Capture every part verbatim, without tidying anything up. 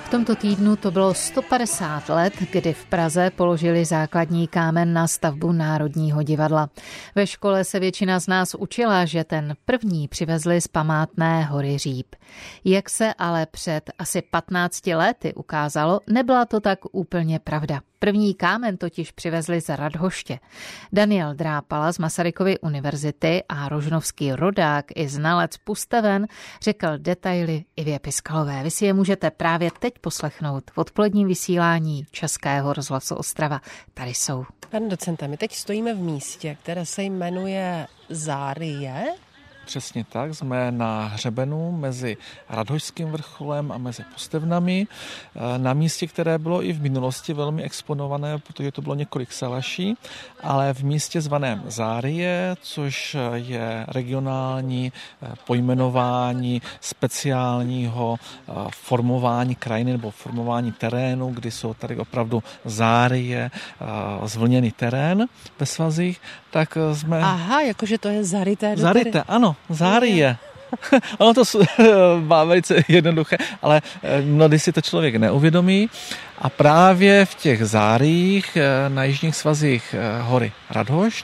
V tomto týdnu to bylo sto padesát let, kdy v Praze položili základní kámen na stavbu Národního divadla. Ve škole se většina z nás učila, že ten první přivezli z památné hory Říp. Jak se ale před asi patnácti lety ukázalo, nebyla to tak úplně pravda. První kámen totiž přivezli z Radhoště. Daniel Drápala z Masarykovy univerzity a rožnovský rodák i znalec pustaven řekl detaily Ivě Piskalové. Vy si je můžete právě teď poslechnout v odpoledním vysílání Českého rozhlasu Ostrava. Tady jsou. Pane docente, my teď stojíme v místě, které se jmenuje Zárie. Přesně tak, jsme na hřebenu mezi Radhošským vrcholem a mezi Postevnami, na místě, které bylo i v minulosti velmi exponované, protože to bylo několik salaší, ale v místě zvaném Zárie, což je regionální pojmenování speciálního formování krajiny nebo formování terénu, kdy jsou tady opravdu zárie, zvlněný terén ve svazích, tak jsme... Aha, jakože to je zaryté do Zaryté, ano. Zárie. Ono to má velice jednoduché, ale mnohdy si to člověk neuvědomí. A právě v těch záriích na jižních svazích hory Radhošť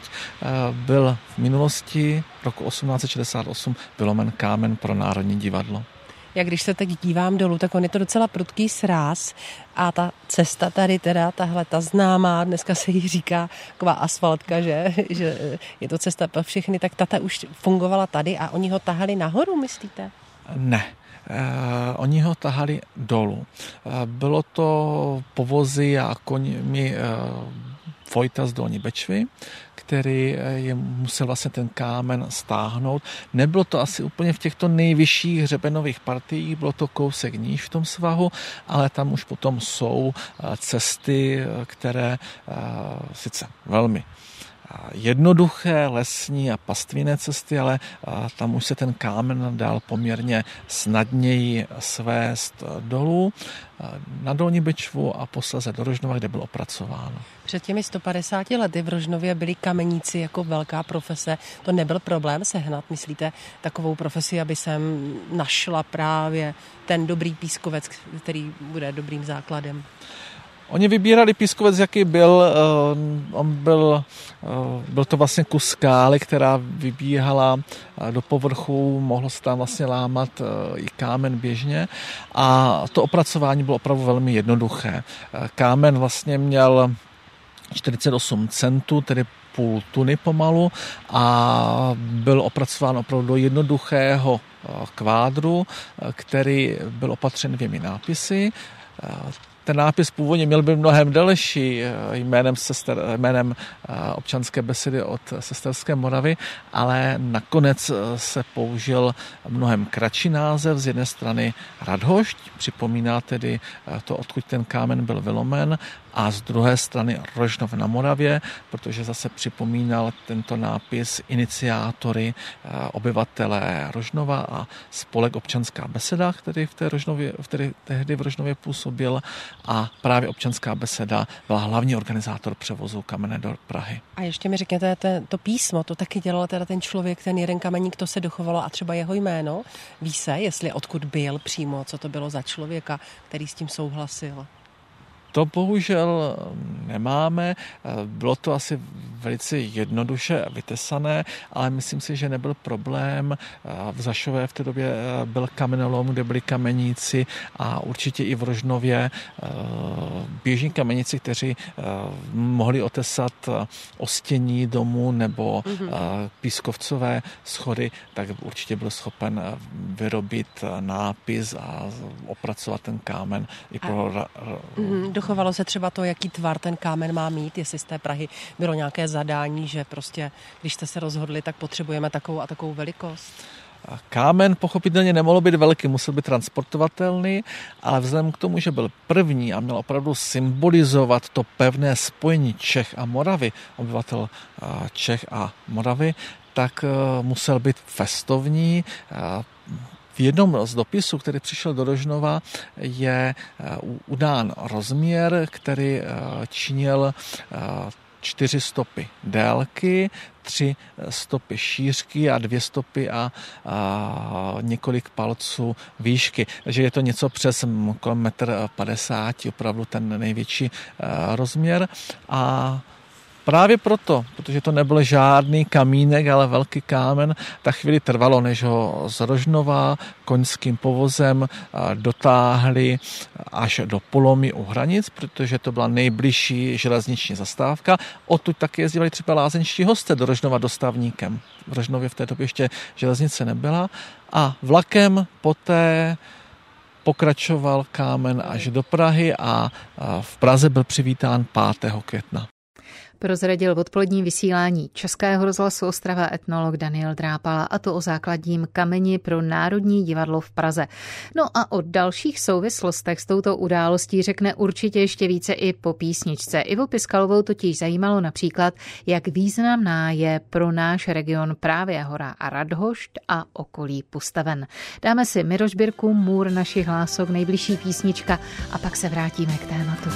byl v minulosti roku osmnáct set šedesát osm vylomen kámen pro Národní divadlo. Já když se teď dívám dolů, tak on je to docela prudký sráz a ta cesta tady teda, tahle ta známá, dneska se jí říká taková asfaltka, že, že je to cesta pro všechny, tak tata už fungovala tady a oni ho tahali nahoru, myslíte? Ne. Uh, oni ho tahali dolů. Uh, bylo to povozy a koněmi uh, Vojta z Dolní Bečvy, který je musel vlastně ten kámen stáhnout. Nebylo to asi úplně v těchto nejvyšších hřebenových partiích, bylo to kousek níž v tom svahu, ale tam už potom jsou cesty, které sice velmi jednoduché lesní a pastvinné cesty, ale tam už se ten kámen dal poměrně snadněji svést dolů na Dolní Bečvu a posléze do Rožnova, kde bylo opracováno. Před těmi sto padesáti lety v Rožnově byli kameníci jako velká profese. To nebyl problém sehnat, myslíte, takovou profesi, aby sem našla právě ten dobrý pískovec, který bude dobrým základem? Oni vybírali pískovec, jaký byl. On byl, byl to vlastně kus skály, která vybíhala do povrchu, mohlo se tam vlastně lámat i kámen běžně a to opracování bylo opravdu velmi jednoduché. Kámen vlastně měl čtyřicet osm centů, tedy půl tuny pomalu a byl opracován opravdu do jednoduchého kvádru, který byl opatřen dvěmi nápisy. Ten nápis původně měl být mnohem delší jménem, sester, jménem občanské besedy od Sesterské Moravy, ale nakonec se použil mnohem kratší název. Z jedné strany Radhošť, připomíná tedy to, odkud ten kámen byl vylomen, a z druhé strany Rožnov na Moravě, protože zase připomínal tento nápis iniciátory, obyvatelé Rožnova a spolek Občanská beseda, který v té Rožnově, který tehdy v Rožnově působil, a právě Občanská beseda byla hlavní organizátor převozu kamene do Prahy. A ještě mi řekněte, to písmo, to taky dělal teda ten člověk, ten jeden kameník, to se dochovalo a třeba jeho jméno, ví se, jestli odkud byl přímo, co to bylo za člověka, který s tím souhlasil? To bohužel nemáme, bylo to asi velice jednoduše vytesané, ale myslím si, že nebyl problém. V Zašové v té době byl kamenolom, kde byli kameníci a určitě i v Rožnově běžní kameníci, kteří mohli otesat ostění domu nebo mm-hmm. pískovcové schody, tak určitě byl schopen vyrobit nápis a opracovat ten kámen i pro... A... Mm-hmm. Dochovalo se třeba to, jaký tvar ten kámen má mít, jestli z té Prahy bylo nějaké zadání, že prostě, když jste se rozhodli, tak potřebujeme takovou a takovou velikost? Kámen pochopitelně nemohl být velký, musel být transportovatelný, ale vzhledem k tomu, že byl první a měl opravdu symbolizovat to pevné spojení Čech a Moravy, obyvatel Čech a Moravy, tak musel být festovní. V jednom z dopisů, který přišel do Rožnova, je udán rozměr, který činil čtyři stopy délky, tři stopy šířky a dvě stopy a, a několik palců výšky. Takže je to něco přes kolem metr padesát, opravdu ten největší rozměr. A právě proto, protože to nebyl žádný kamínek, ale velký kámen, tak chvíli trvalo, než ho z Rožnova koňským povozem dotáhli až do Polomy u hranic, protože to byla nejbližší železniční zastávka. Odtud taky jezdili třeba lázeňští hosté do Rožnova dostavníkem. V Rožnově v té době ještě železnice nebyla. A vlakem poté pokračoval kámen až do Prahy a v Praze byl přivítán pátého května. Prozradil v odpoledním vysílání Českého rozhlasu Ostrava etnolog Daniel Drápala, a to o základním kameni pro Národní divadlo v Praze. No a o dalších souvislostech s touto událostí řekne určitě ještě více i po písničce. Ivu Piskalovou totiž zajímalo například, jak významná je pro náš region právě hora Radhošť a okolí Pustaven. Dáme si Miroš Birku, Můr našich hlások, nejbližší písnička a pak se vrátíme k tématu.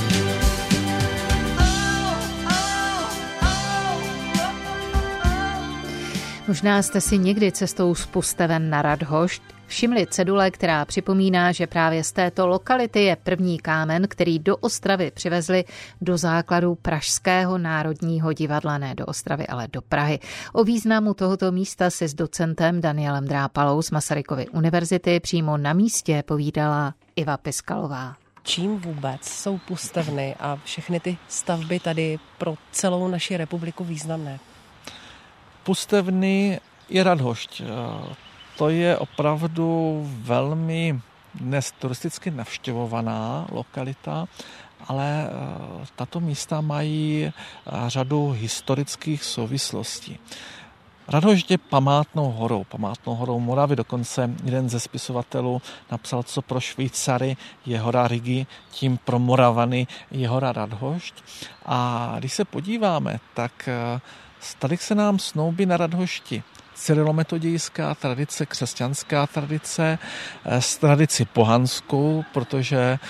Možná jste si někdy cestou z Pustaven na Radhošť všimli cedule, která připomíná, že právě z této lokality je první kámen, který do Ostravy přivezli do základu Pražského národního divadla, ne do Ostravy, ale do Prahy. O významu tohoto místa si s docentem Danielem Drápalou z Masarykovy univerzity přímo na místě povídala Iva Piskalová. Čím vůbec jsou Pustavny a všechny ty stavby tady pro celou naši republiku významné? Pustavny i Radhošť. To je opravdu velmi dnes turisticky navštěvovaná lokalita, ale tato místa mají řadu historických souvislostí. Radhošť je památnou horou, památnou horou Moravy, dokonce jeden ze spisovatelů napsal, co pro Švýcary je hora Rigi, tím pro Moravany je hora Radhošť. A když se podíváme, tak tady se nám snoubí na Radhošti cyrilometodějská tradice, křesťanská tradice s tradici pohanskou, protože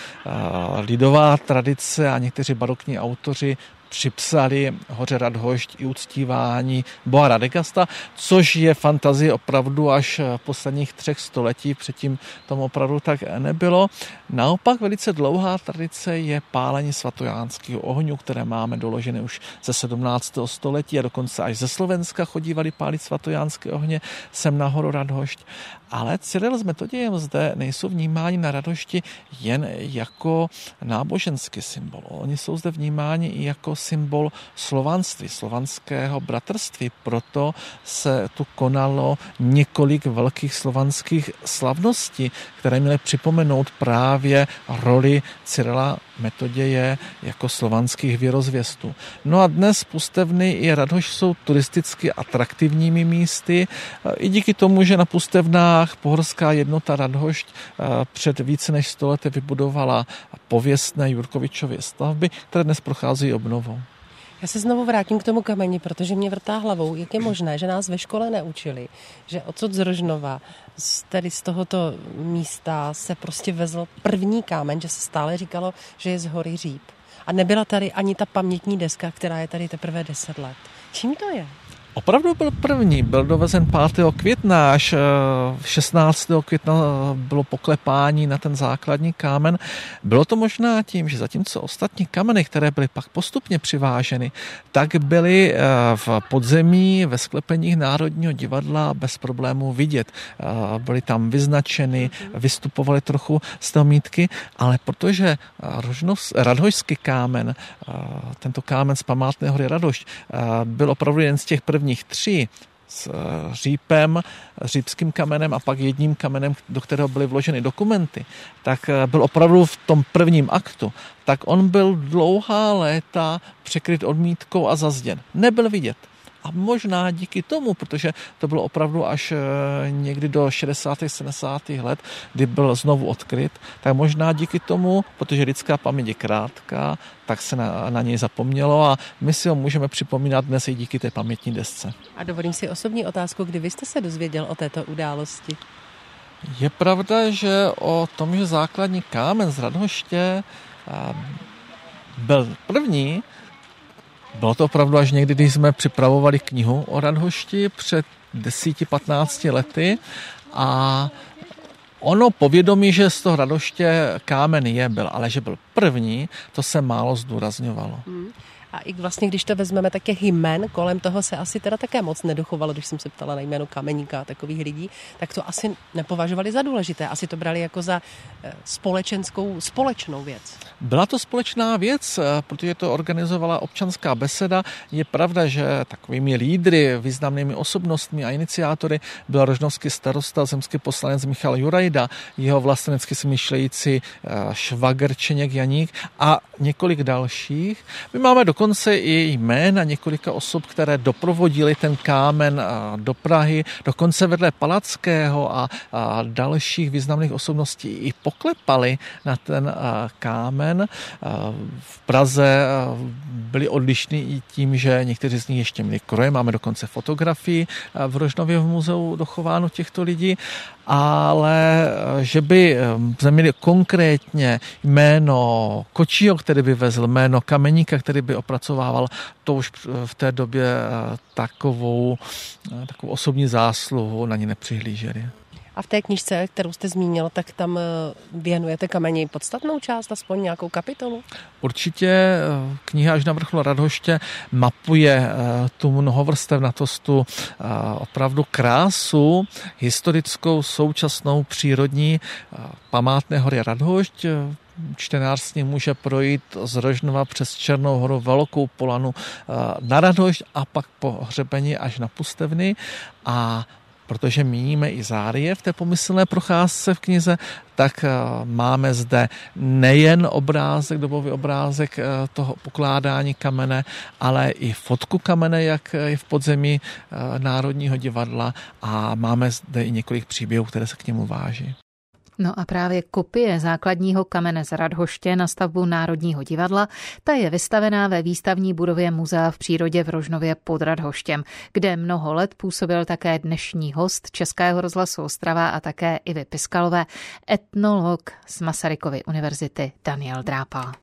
lidová tradice a někteří barokní autoři připsali hoře Radhošť i uctívání boha Radegasta, což je fantazie opravdu až posledních třech století, předtím tomu opravdu tak nebylo. Naopak velice dlouhá tradice je pálení svatojánského ohňu, které máme doložené už ze sedmnáctého století a dokonce až ze Slovenska chodívali pálit svatojánské ohně sem na horu Radhošť. Ale Cyril s Metodějem zde nejsou vnímáni na Radhošti jen jako náboženský symbol. Oni jsou zde vnímáni i jako symbol slovanství, slovanského bratrství. Proto se tu konalo několik velkých slovanských slavností, které měly připomenout právě roli Cyrila Metoděje jako slovanských věrozvěstů. No a dnes Pustavny i Radhošť jsou turisticky atraktivními místy i díky tomu, že na Pustavnách pohorská jednota Radhošť před více než sto lety vybudovala pověstné Jurkovičovy stavby, které dnes procházejí obnovou. Já se znovu vrátím k tomu kameni, protože mě vrtá hlavou, jak je možné, že nás ve škole neučili, že odsud z Rožnova, tedy z tohoto místa se prostě vezl první kámen, že se stále říkalo, že je z hory Říp. A nebyla tady ani ta pamětní deska, která je tady teprve deset let. Čím to je? Opravdu byl první, byl dovezen pátého května, až šestnáctého května bylo poklepání na ten základní kámen. Bylo to možná tím, že zatímco ostatní kameny, které byly pak postupně přiváženy, tak byly v podzemí ve sklepeních Národního divadla bez problémů vidět. Byly tam vyznačeny, vystupovaly trochu z toho mítky, ale protože Radhošťský kámen, tento kámen z památné hory Radhošť, byl opravdu jeden z těch prvních tří s řípem, řípským kamenem a pak jedním kamenem, do kterého byly vloženy dokumenty, tak byl opravdu v tom prvním aktu, tak on byl dlouhá léta překryt odmítkou a zazděn. Nebyl vidět. A možná díky tomu, protože to bylo opravdu až někdy do šedesátých sedmdesátých let, kdy byl znovu odkryt, tak možná díky tomu, protože lidská paměť je krátká, tak se na, na něj zapomnělo a my si ho můžeme připomínat dnes i díky té pamětní desce. A dovolím si osobní otázku, kdy vy jste se dozvěděl o této události? Je pravda, že o tom, že základní kámen z Radhoště byl první, Bylo to opravdu až někdy, když jsme připravovali knihu o Radhošti před deseti patnácti lety a ono povědomí, že z toho Radhoště kámen je, byl, ale že byl první, to se málo zdůrazňovalo. Hmm. A i vlastně, když to vezmeme, tak těch jmen kolem toho se asi teda také moc nedochovalo, když jsem se ptala na jméno Kameníka a takových lidí, tak to asi nepovažovali za důležité. Asi to brali jako za společenskou, společnou věc. Byla to společná věc, protože to organizovala občanská beseda. Je pravda, že takovými lídry, významnými osobnostmi a iniciátory byl rožnovský starosta, zemský poslanec Michal Jurajda, jeho vlastenecky smýšlející švagr Čeněk Janík a několik dalších. My máme dokonce i jména několika osob, které doprovodili ten kámen do Prahy, dokonce vedle Palackého a, a dalších významných osobností i poklepali na ten kámen. V Praze byli odlišní i tím, že někteří z nich ještě měli kroje, máme dokonce fotografii v Rožnově v muzeu dochováno těchto lidí, ale že by měli konkrétně jméno Kočího, který by vezl, jméno Kameníka, který by opracovával, to už v té době takovou, takovou osobní zásluhu na ní nepřihlíželi. A v té knižce, kterou jste zmínil, tak tam věnujete kameni podstatnou část, aspoň nějakou kapitolu? Určitě kniha Až na vrcholu Radhoště mapuje tu mnohovrstevnatost, tu opravdu krásu historickou, současnou, přírodní památné hory Radhošť. Čtenář s ním může projít z Rožnova přes Černou horu, Velkou Polanu na Radhošť a pak po hřebeni až na Pustevny. A protože míníme i Zárie v té pomyslné procházce v knize, tak máme zde nejen obrázek, dobový obrázek toho pokládání kamene, ale i fotku kamene, jak je v podzemí Národního divadla a máme zde i několik příběhů, které se k němu váží. No a právě kopie základního kamene z Radhoště na stavbu Národního divadla, ta je vystavená ve výstavní budově Muzea v přírodě v Rožnově pod Radhoštěm, kde mnoho let působil také dnešní host Českého rozhlasu Ostrava a také Ivy Piskalové, etnolog z Masarykovy univerzity Daniel Drápal.